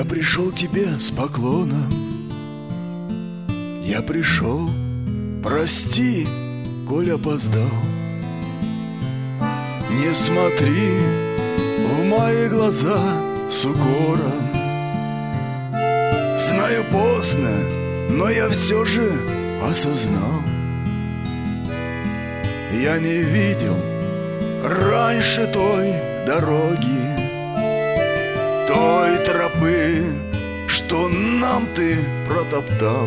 Я пришел к тебе с поклоном, я пришел, прости, коль опоздал. Не смотри в мои глаза с укором. Знаю, поздно, но я все же осознал. Я не видел раньше той дороги, той тропы, что нам ты протоптал.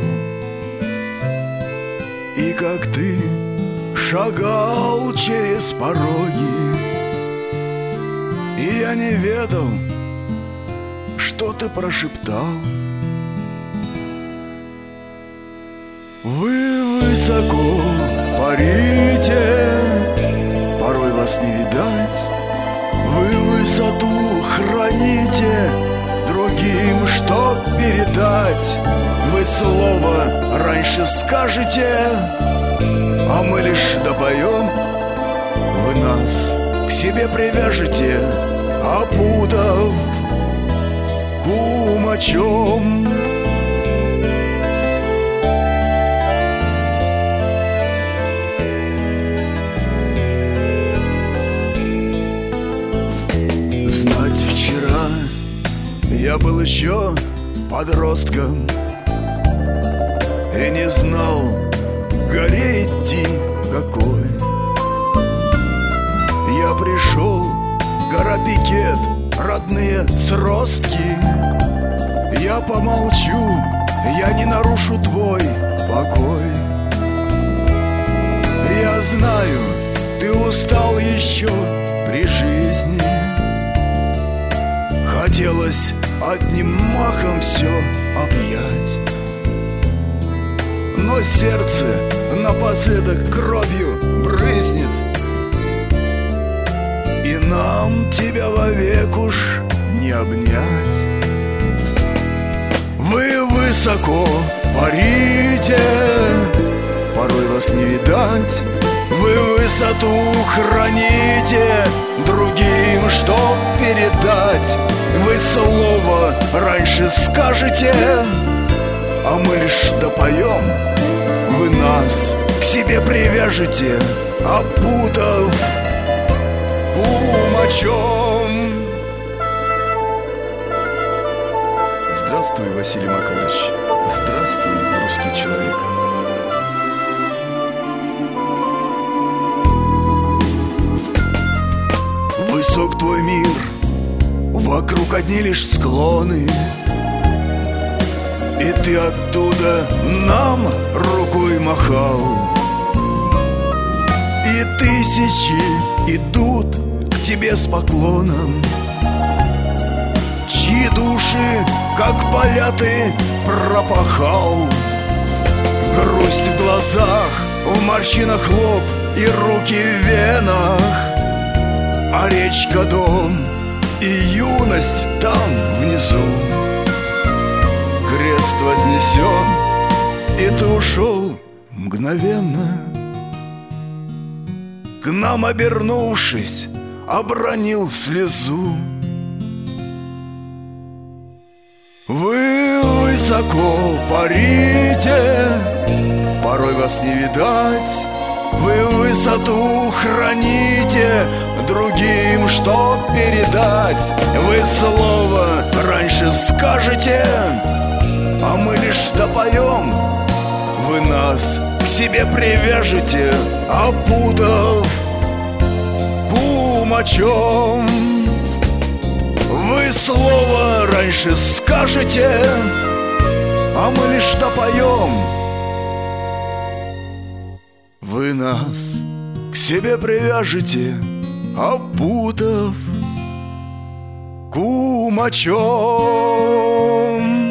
И как ты шагал через пороги, и я не ведал, что ты прошептал. Вы высоко парите, порой вас не видать. Вы высоту храните, другим что передать. Вы слово раньше скажете, а мы лишь допоем. Вы нас к себе привяжете, опутав кумачом. Знать, вчера я был еще подростком и не знал, горе идти какой. Я пришел, гора Пикет, родные сростки. Я помолчу, я не нарушу твой покой. Я знаю, ты устал еще при жизни. Хотелось одним махом все объять, но сердце напоследок кровью брызнет, и нам тебя вовек уж не обнять. Вы высоко парите, порой вас не видать. Вы высоту храните, другим что передать. Вы слово раньше скажете, а мы лишь допоем. Вы нас к себе привяжете, опутав кумачом. Здравствуй, Василий Макарович. Здравствуй, русский человек. Высок твой мир, вокруг одни лишь склоны, и ты оттуда нам рукой махал. И тысячи идут к тебе с поклоном, чьи души, как поля, ты пропахал. Грусть в глазах, в морщинах лоб и руки в венах, а речка дом и юность там внизу. Крест вознесен, и ты ушел мгновенно. К нам обернувшись, обронил слезу. Вы высоко парите, порой вас не видать. Вы высоту храните, другим что передать. Вы слово раньше скажете, а мы лишь допоем. Вы нас к себе привяжете, опутав кумачом. Вы слово раньше скажете, а мы лишь допоем. Вы нас к себе привяжете, опутав кумачом.